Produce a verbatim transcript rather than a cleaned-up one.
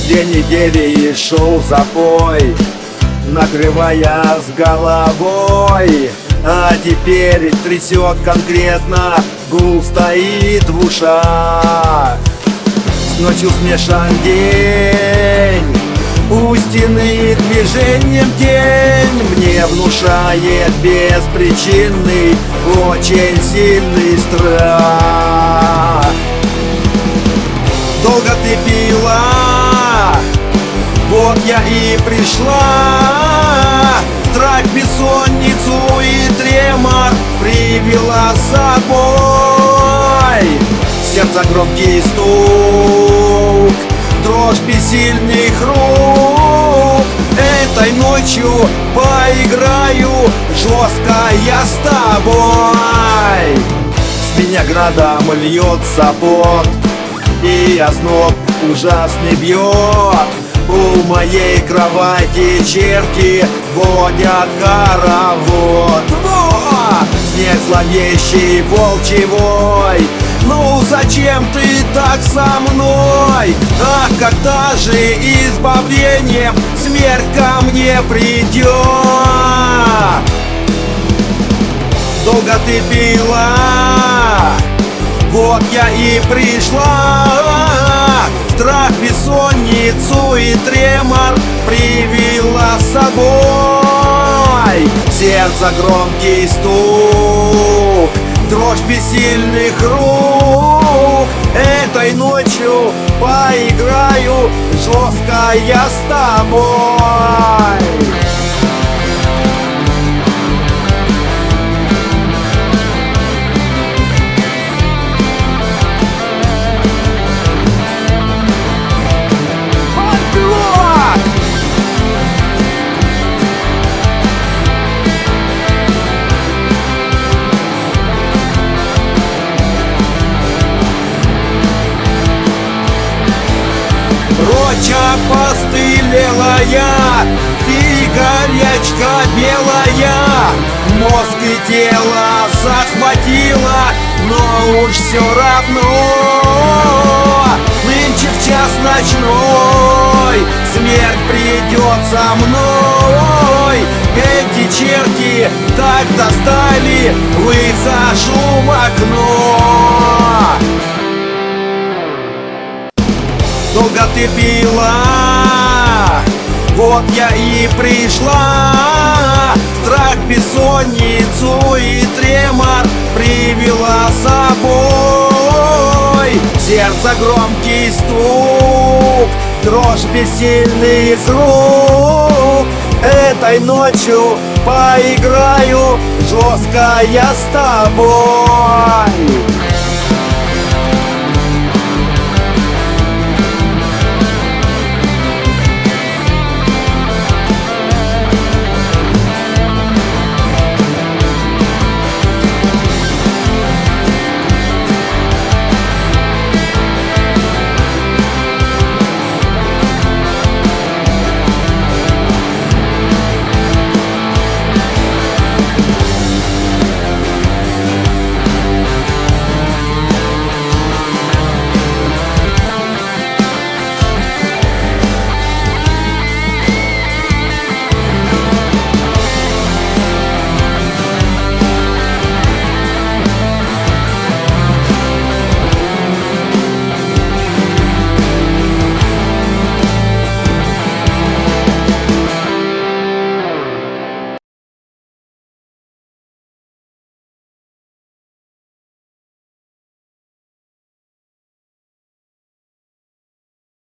Две недели и шел запой, накрывая с головой. А теперь трясет конкретно, гул стоит в ушах. С ночью смешан день, у стены движением тень мне внушает беспричинный, очень сильный страх. Долго ты пила, вот я и пришла. Страх, бессонницу и тремор привела с собой. Сердце громкий стук, дрожь бессильных рук. Этой ночью поиграю жестко я с тобой. С меня градом льется пот, и озноб ужасный бьет. У моей кровати черти водят хоровод. Во! Снег зловещий, волчий вой. Ну зачем ты так со мной? Ах, когда же избавлением смерть ко мне придет? Долго ты пила, вот я и пришла. Страх, бессонницу и тремор привела с собой. Сердце громкий стук, дрожь бессильных рук. Этой ночью поиграю жестко я с тобой. Роча постылелая, ты горячка белая. Мозг и тело захватила, но уж все равно. Нынче в час ночной смерть придет за мной. Эти черти так достали, выхожу в окно. Долго ты пила, вот я и пришла. Страх, бессонницу и тремор привела с собой. Сердце громкий стук, дрожь бессильных рук. Этой ночью поиграю жестко я с тобой.